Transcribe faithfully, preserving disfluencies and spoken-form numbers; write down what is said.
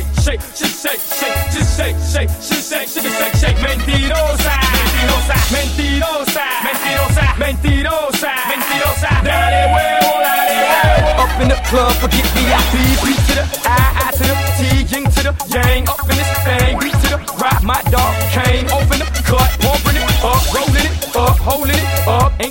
shake, shake, just shake, shake, just shake, shake, just shake, shake, shake, shake. Mentirosa, mentirosa, mentirosa, mentirosa, mentirosa, mentirosa. Dale huevo, dale huevo. Up in the club, forget V I P, P to the I, I to the